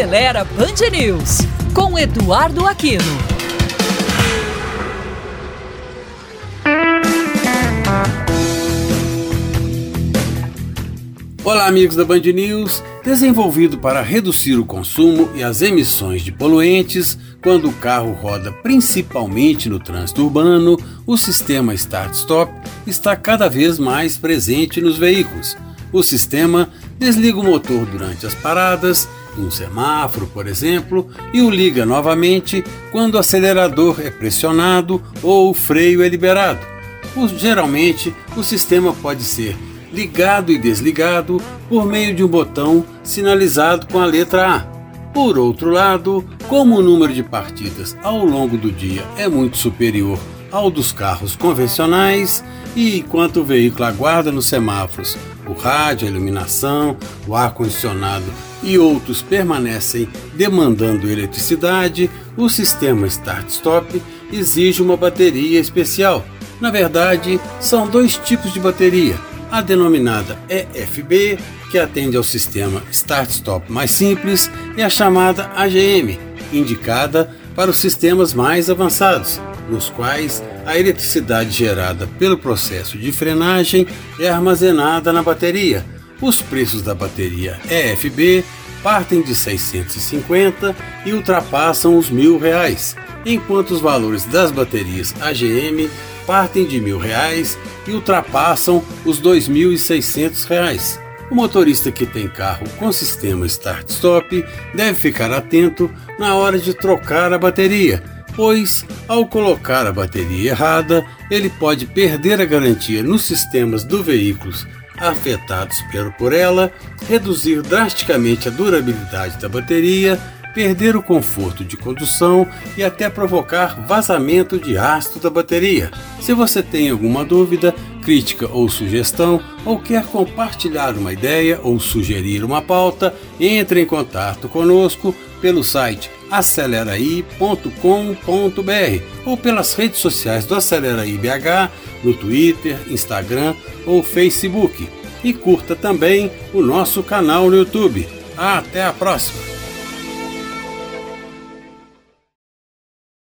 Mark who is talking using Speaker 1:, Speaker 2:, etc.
Speaker 1: Acelera Band News, com Eduardo Aquino.
Speaker 2: Olá, amigos da Band News. Desenvolvido para reduzir o consumo e as emissões de poluentes quando o carro roda principalmente no trânsito urbano, o sistema Start-Stop está cada vez mais presente nos veículos. O sistema desliga o motor durante as paradas, em um semáforo, por exemplo, e o liga novamente quando o acelerador é pressionado ou o freio é liberado. Geralmente, o sistema pode ser ligado e desligado por meio de um botão sinalizado com a letra A. Por outro lado, como o número de partidas ao longo do dia é muito superior ao dos carros convencionais, e enquanto o veículo aguarda nos semáforos, o rádio, a iluminação, o ar-condicionado e outros permanecem demandando eletricidade, o sistema Start-Stop exige uma bateria especial. Na verdade, são dois tipos de bateria: a denominada EFB, que atende ao sistema Start-Stop mais simples, e a chamada AGM, indicada para os sistemas mais avançados, nos quais a eletricidade gerada pelo processo de frenagem é armazenada na bateria. Os preços da bateria EFB partem de R$ 650 e ultrapassam os R$ 1.000, enquanto os valores das baterias AGM partem de R$ 1.000 e ultrapassam os R$ 2.600. O motorista que tem carro com sistema Start-Stop deve ficar atento na hora de trocar a bateria, pois, ao colocar a bateria errada, ele pode perder a garantia nos sistemas do veículo afetados por ela, reduzir drasticamente a durabilidade da bateria, perder o conforto de condução e até provocar vazamento de ácido da bateria. Se você tem alguma dúvida, crítica ou sugestão, ou quer compartilhar uma ideia ou sugerir uma pauta, entre em contato conosco pelo site aceleraí.com.br ou pelas redes sociais do Aceleraí BH, no Twitter, Instagram ou Facebook. E curta também o nosso canal no YouTube. Até a próxima!